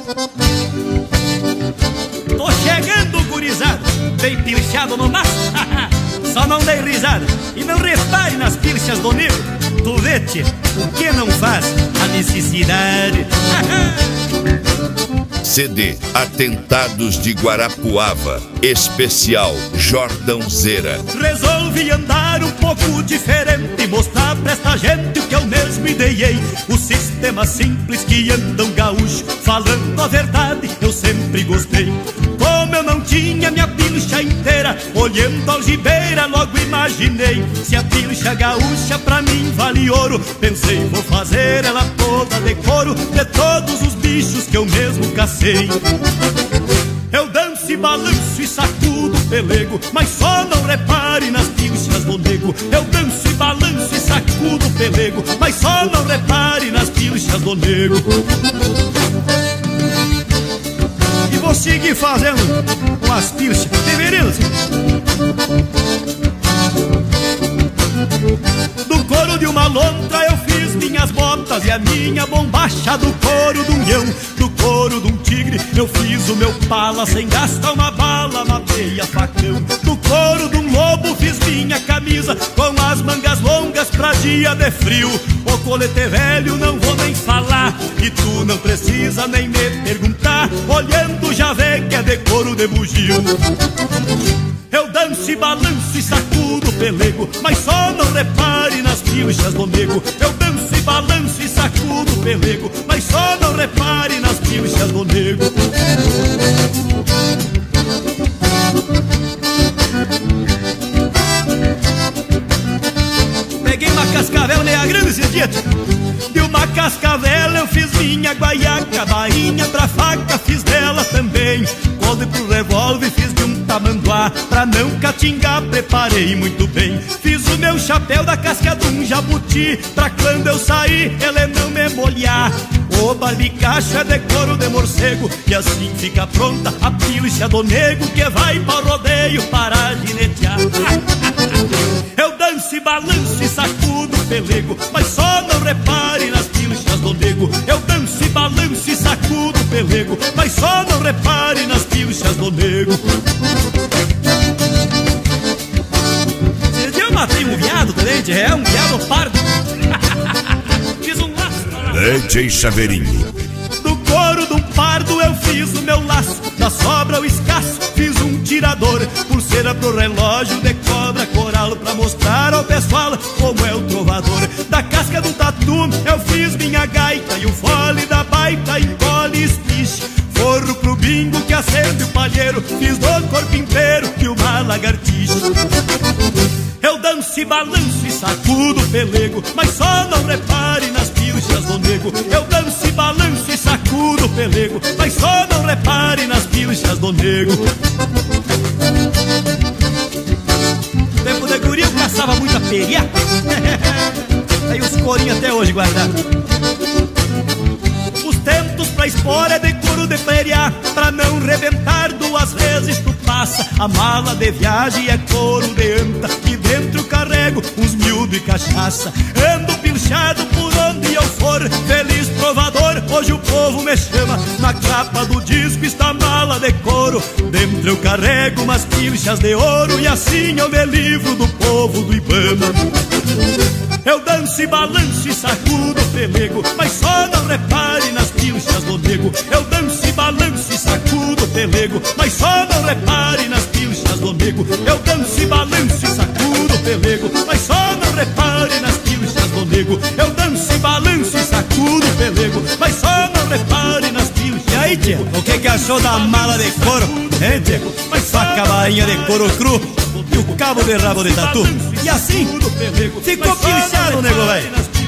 Tô chegando, gurizada, bem pilchado no maço. Só não dei risada e não repare nas pilchas do nego. Tu vê, tchê, o que não faz a necessidade. CD Atentados de Guarapuava, especial Jordãozeira. Resolvi andar um pouco diferente e mostrar pra esta gente o que eu mesmo ideei. O sistema simples que andam gaúcho, falando a verdade, eu sempre gostei. Como eu não tinha minha pilcha inteira, olhando a algibeira logo imaginei. Se a pilcha gaúcha pra mim vale ouro, pensei, vou fazer ela toda de couro, de todos os bichos que eu mesmo cacei. Eu danço e balanço e sacudo o pelego, mas só não repare nas pilchas do nego. Eu danço e balanço e sacudo o pelego, mas só não repare nas pilchas do nego. E vou seguir fazendo com as pilchas deveridas. Do couro de uma lontra eu fiz minhas botas e a minha bombacha. Do couro de um leão, do couro de um tigre eu fiz o meu pala, sem gastar uma bala, matei a facão. Do couro de um lobo fiz minha camisa, com as mangas longas pra dia de frio. O colete velho não vou nem falar, e tu não precisa nem me perguntar, olhando já vê que é de couro de bugio. Eu danço e balanço e sacudo o pelego, mas só não repare nas pilchas do nego. Eu danço e balanço e sacudo o pelego, mas só não repare nas pilchas do nego. Peguei uma cascavel meia grande esses dias. De uma cascavel eu fiz minha guaiaca, bainha pra faca fiz dela também. Coldre pro revólver fiz de um tamanduá, pra não catingar preparei muito bem. Fiz o meu chapéu da casca de um jabuti, pra quando eu sair ele não me molhar. O barbicacho é de couro de morcego, e assim fica pronta a pilcha do nego, que vai para o rodeio para ginetear. Eu danço e balanço e sacudo o pelego, mas só não repare nas pilchas do nego. Eu danço e balanço e sacudo o pelego, mas só não repare nas pilchas do nego. Esse dia eu matei um viado também, é um viado pardo. Fiz um laço. DJ Chaveirinho. Do couro de um pardo eu fiz o meu laço, da sobra o escasso fiz um tirador, pulseira pro relógio de cobra coral, pra mostrar ao pessoal como é o trovador. Da casca do tatu eu fiz minha gaita, e o fole da baita engole espiche. Forro pro bingo que acende o palheiro, fiz do corpo inteiro que uma lagartixa. Eu danço e balanço e sacudo o pelego, mas só não repare nas pilchas do nego. Eu danço e balanço e sacudo o pelego, mas só não repare nas pilchas do nego. No tempo de guri eu caçava muita peria. Aí os corinhos até hoje guardados. Os tentos pra expor é de couro de feria, pra não rebentar duas vezes tu passa. A mala de viagem é couro de anta, e dentro carrego uns miúdo e cachaça. Ando pilchado por onde eu for, feliz trovador, hoje o povo me chama. Na capa do disco está a mala de couro, dentro eu carrego umas pilchas de ouro, e assim eu me livro do povo do Ibama. Eu danço e balanço e sacudo o pelego, mas só não repare nas pilchas do nego. Eu danço e balanço e sacudo o pelego, mas só não repare nas pilchas do nego. Eu danço e balanço e sacudo o pelego, mas só não repare nas pilchas do nego. Eu danço e balanço e sacudo o pelego, mas só não repare nas pilchas. E aí, tia, o que achou da mala de couro? Hein, tia? Faca bainha de couro cru e o cabo de rabo de tatu. E assim ficou pilchado, nego velho.